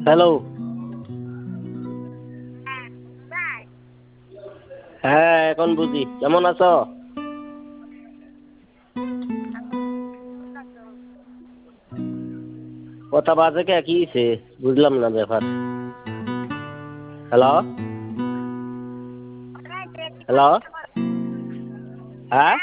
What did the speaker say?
Hello. হ্যাঁ এখন বুঝি, কেমন আছো? কথা বাজে কে, কি হইছে? বুঝলাম না ব্যাপার। Hello hello. হ্যাঁ